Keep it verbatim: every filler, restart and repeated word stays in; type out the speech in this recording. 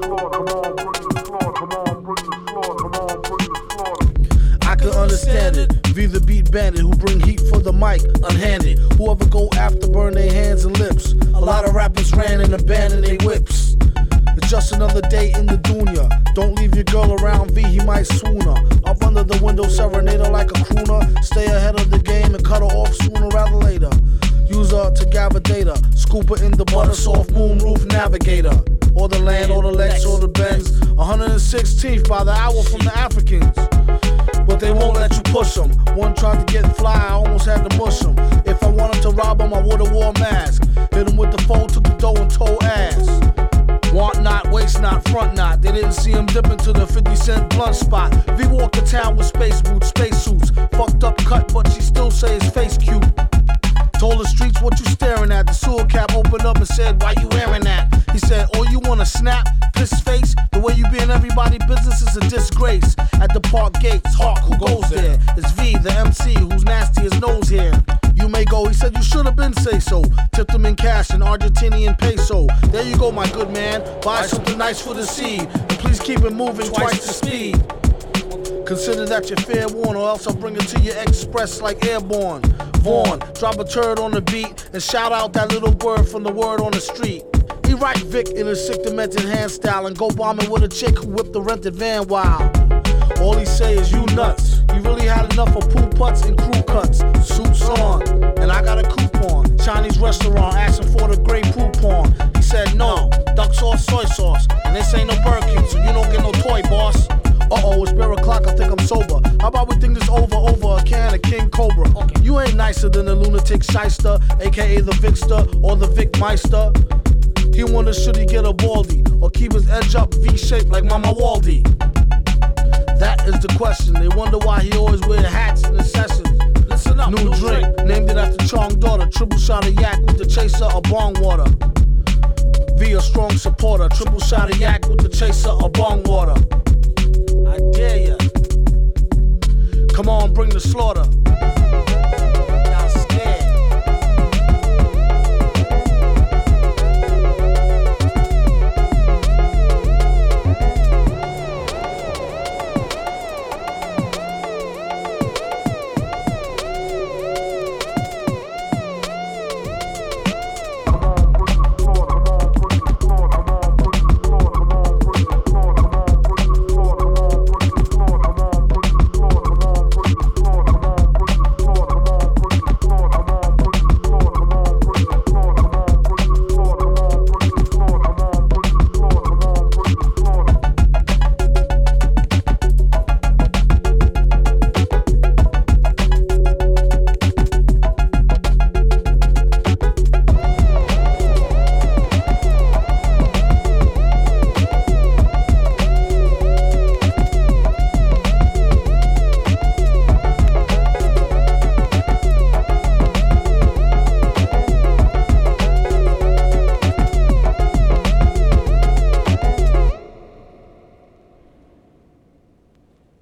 I can understand it. Be the beat bandit who bring heat for the mic unhanded. Whoever go after burn their hands and lips. A lot of rappers ran and abandoned their whips. It's just another day in the dunya. Don't leave your girl around V, he might swoon her. Up under the window, serenade her like a crooner. Stay ahead of the game and cut her off sooner rather later. Use her to gather data. Scoop her in the butter soft moonroof navigator. Or the land, or the Lex, or the Benz. one hundred sixteenth by the hour from the Africans. But they won't let you push them. One tried to get fly, I almost had to mush him. If I wanted to rob him, I would've wore a mask. Hit him with the phone, took the dough and told ass. Want not, waste not, front not. They didn't see him dip into the fifty cent blunt spot. V walked the town with space boots, space suits. Fucked up cut, but she still say his face cute. Told the streets what you staring at. The sewer cap opened up and said, why you wearing that? He said, oh, you wanna snap? Piss face? The way you be in everybody's business is a disgrace. At the park gates, Hawk, who goes there? It's V, the M C, who's nasty as nose hair. You may go, he said you should have been say so. Tipped him in cash in Argentinian peso. There you go, my good man. Buy something nice for the seed. And please keep it moving twice the speed. Consider that you're fair warned, or else I'll bring it to you express like airborne. Vaughn, drop a turd on the beat and shout out that little word from the word on the street. He write Vic in his sick demented hand style and go bombing with a chick who whipped the rented van wild. All he say is you nuts. He really had enough of pool putts and crew cuts. Suits on, and I got a coupon. Chinese restaurant asking for the great poupon. He said no, duck sauce, soy sauce. And this ain't no Burger King, so you don't get no toy, boss. Uh-oh, it's beer o'clock, I think I'm sober. How about we think this over, over a can of King Cobra? Okay. You ain't nicer than the lunatic shyster, a k a the Vicster or the Vic Meister. He wonder should he get a baldy or keep his edge up V-shaped like Mama Waldy. That is the question. They wonder why he always wear hats in the sessions. Listen up, new drink, named it after Chong daughter. Triple shot of yak with the chaser of bong water. V a strong supporter. Triple shot of yak with the chaser of bong water. I dare ya. Come on, bring the slaughter.